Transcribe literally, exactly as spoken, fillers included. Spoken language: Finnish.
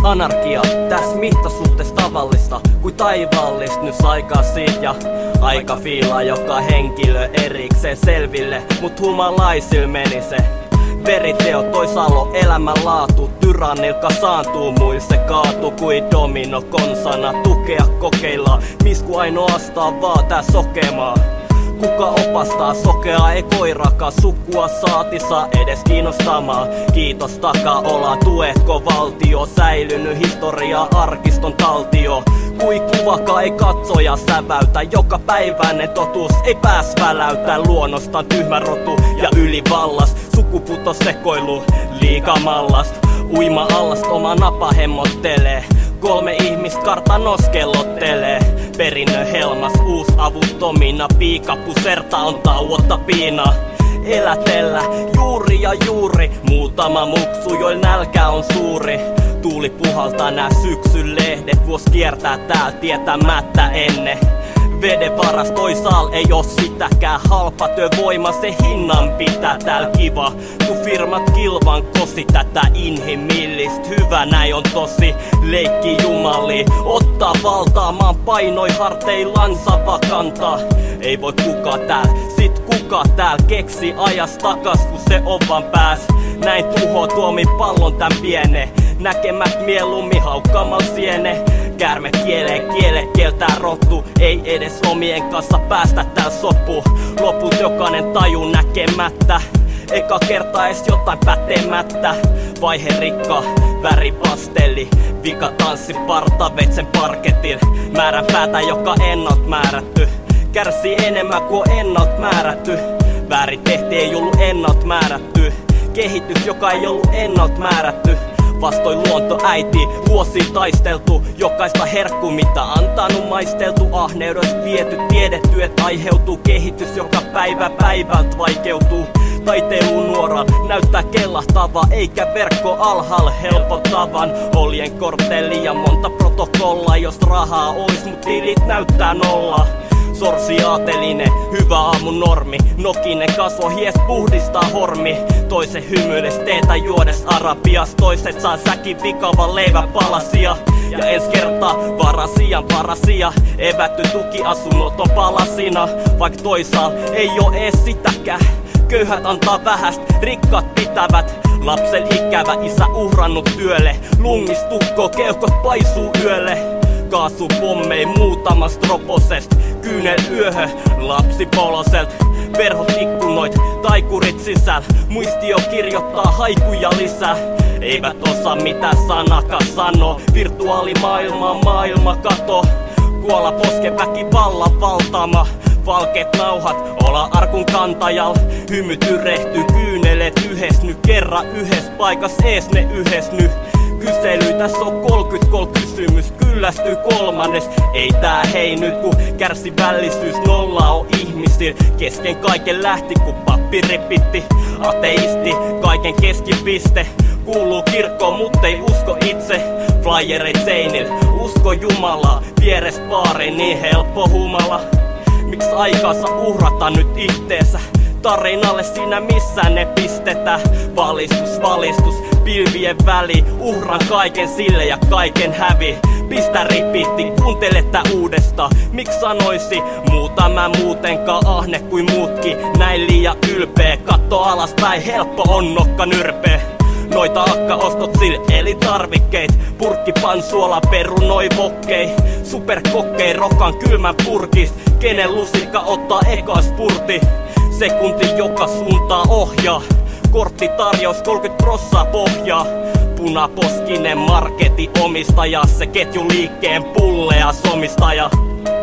Anarkia, täs mittasuhteessa tavallista, kuin taivaallista nyt aikaa siitä ja aika fiilaa joka henkilö erikseen selville, mut humalaisil meni se veriteo, toisaalo elämänlaatu, tyrannilka saantuu, muil se kaatu kuin domino konsana, tukea kokeillaan, misku ainoastaan vaan tää sokemaa. Kuka opastaa sokeaa, ei koirakaan sukua saati saa edes kiinnostamaan. Kiitos takaa ollaan, tuetko valtio, säilynyt historiaa arkiston taltio. Kui kuvakaan ei katsoja säväytä, joka päiväinen totuus ei pääs väläytä. Luonnostaan tyhmä rotu ja ylivallas, sukuputo sekoilu liikamallast. Uima allast oma napa hemmottelee, kolme ihmistä kartanos kellottelee. Perinnö helmas, uus avuttomina, piika puserta on tauotta piina. Elätellä juuri ja juuri, muutama muksu, joil nälkä on suuri. Tuuli puhaltaa nää syksyn lehdet, vuos kiertää tääl tietämättä ennen. Veden varas toisaal ei oo sitäkään, halpa työvoima se hinnan pitää tääl kiva. Ku firmat kilvan kosi tätä inhimillistä, hyvä näin on tosi leikki jumali. Ottaa valtaa maan painoi harteillansa vakantaa. Ei voi kuka tääl, sit kuka tääl keksi ajas takas kun se on vaan pääs. Näin tuho tuomi pallon tän piene, näkemät mieluummin haukkamal siene. Käärme kielee, kiele kieltää rottu, ei edes omien kanssa päästä tääl sopu. Loput jokainen taju näkemättä, eka kerta edes jotain pätemättä. Vaihe rikka, väri pastelli, vika tanssi parta veitsen parketil. Määrän päätä joka ennalt määrätty, kärsii enemmän kuin ennalt määrätty. Väärin tehti ei ollut ennalt määrätty, kehitys joka ei ollut ennalt määrätty. Vastoin luonto äiti, vuosi taisteltu, jokaista herkku mitä antanut maisteltu. Ahneudesta viety, tiedetty et aiheutuu kehitys, joka päivä päivältä vaikeutuu. Taiteilun nuora näyttää kellahtava, eikä verkko alhaal helpottavan. Oljen kortteli ja monta protokollaa, jos rahaa ois mut tilit näyttää nolla. Sorsi aatelinen, hyvä aamun normi, nokinen kasvo hies puhdistaa hormi. Toisen hymyiles teetä juodes arabias, toiset saa säkin vikavan leivän palasia. Ja ens kertaa varasian parasia, evätty tukiasunnot on palasina. Vaik toisaal ei oo ees sitäkään, köyhät antaa vähäst, rikkaat pitävät. Lapsen ikävä isä uhrannut työlle, lungistukko keuhkot paisuu yölle. Kaasupommei muutamast roposest, kyynel yöhö lapsipoloselt. Verhot ikkunoit, taikurit sisäl, muistio kirjoittaa haikuja lisää. Eivät osaa mitä sanakaan sanoo, virtuaalimaailma maailma kato. Kuolla posken väkivallan valtama, valkeet nauhat olla arkun kantajal. Hymy tyrehtyy, kyyneleet yhesny, kerran yhes paikas ees ne yhesny. Kysely, tässä on kolmekymmentäkolme kysymys, kyllästyy kolmannes. Ei tää hei nyt ku kärsivällisyys nolla on ihmisil. Kesken kaiken lähti ku pappi ripitti, ateisti kaiken keskipiste. Kuuluu kirkkoon mut ei usko itse, flyereit seinil, usko Jumalaa. Vieres baari niin helppo humala, miks aikaansa uhrata nyt itteensä? Tarinalle siinä missään ne pistetä. Valistus, valistus, pilvien väli. Uhran kaiken sille ja kaiken hävi. Pistä ripitti, kuuntele tää uudesta. Miks sanoisi muuta mä muutenkaan ahne kuin muutkin. Näin liian ylpeä, katto alaspäin, helppo on nokka nyrpeä. Noita akka ostot sil elintarvikkeit, purkki pansuola perunoi vokkei. Superkokkei rokan kylmän purkis, kenen lusikka ottaa eka spurti. Sekunti joka suuntaa ohjaa, korttitarjous kolmekymmentä prossaa pohjaa. Punaposkinen marketin omistaja, se ketjuliikkeen pullea somistaja.